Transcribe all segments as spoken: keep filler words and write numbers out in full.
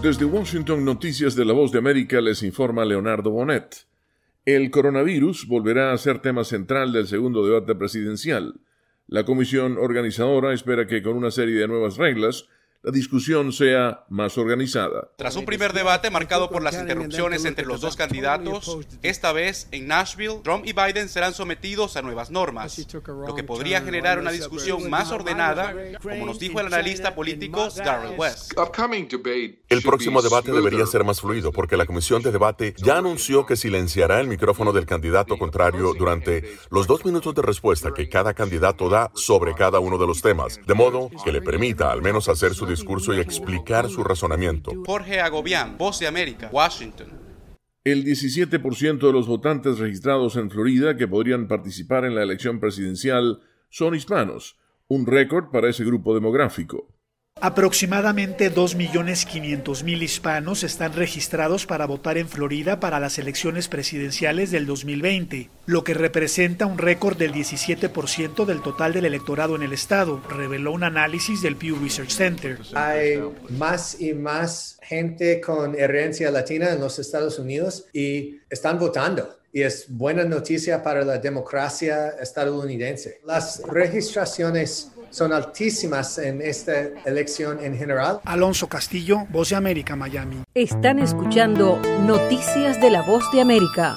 Desde Washington, Noticias de la Voz de América, les informa Leonardo Bonet. El coronavirus volverá a ser tema central del segundo debate presidencial. La comisión organizadora espera que con una serie de nuevas reglas, la discusión sea más organizada. Tras un primer debate marcado por las interrupciones entre los dos candidatos, esta vez en Nashville, Trump y Biden serán sometidos a nuevas normas, lo que podría generar una discusión más ordenada, como nos dijo el analista político Darrell West. El próximo debate debería ser más fluido porque la comisión de debate ya anunció que silenciará el micrófono del candidato contrario durante los dos minutos de respuesta que cada candidato da sobre cada uno de los temas, de modo que le permita al menos hacer su discurso y explicar su razonamiento. Jorge Agobián, Voz de América, Washington. El diecisiete por ciento de los votantes registrados en Florida que podrían participar en la elección presidencial son hispanos, un récord para ese grupo demográfico. Aproximadamente dos millones quinientos mil hispanos están registrados para votar en Florida para las elecciones presidenciales del dos mil veinte, lo que representa un récord del diecisiete por ciento del total del electorado en el estado, reveló un análisis del Pew Research Center. Hay más y más gente con herencia latina en los Estados Unidos y están votando. Y es buena noticia para la democracia estadounidense. Las registraciones son altísimas en esta elección en general. Alonso Castillo, Voz de América, Miami. Están escuchando Noticias de la Voz de América.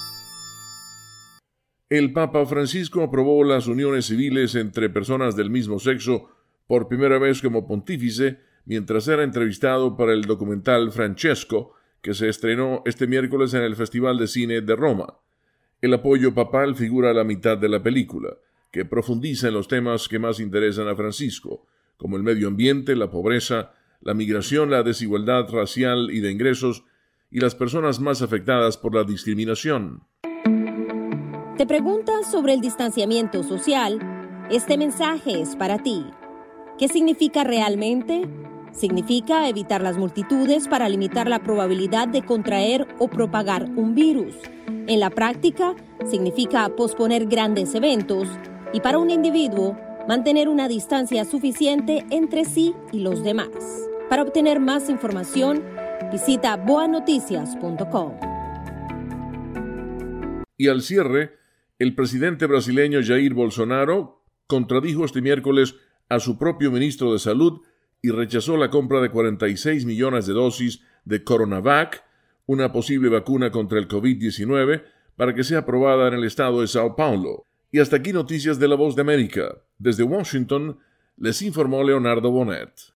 El Papa Francisco aprobó las uniones civiles entre personas del mismo sexo por primera vez como pontífice mientras era entrevistado para el documental Francesco, que se estrenó este miércoles en el Festival de Cine de Roma. El apoyo papal figura a la mitad de la película, que profundiza en los temas que más interesan a Francisco, como el medio ambiente, la pobreza, la migración, la desigualdad racial y de ingresos, y las personas más afectadas por la discriminación. ¿Te preguntas sobre el distanciamiento social? Este mensaje es para ti. ¿Qué significa realmente? Significa evitar las multitudes para limitar la probabilidad de contraer o propagar un virus. En la práctica, significa posponer grandes eventos y para un individuo, mantener una distancia suficiente entre sí y los demás. Para obtener más información, visita boa noticias punto com. Y al cierre, el presidente brasileño Jair Bolsonaro contradijo este miércoles a su propio ministro de Salud y rechazó la compra de cuarenta y seis millones de dosis de Coronavac, una posible vacuna contra el covid diecinueve, para que sea aprobada en el estado de Sao Paulo. Y hasta aquí Noticias de la Voz de América. Desde Washington, les informó Leonardo Bonet.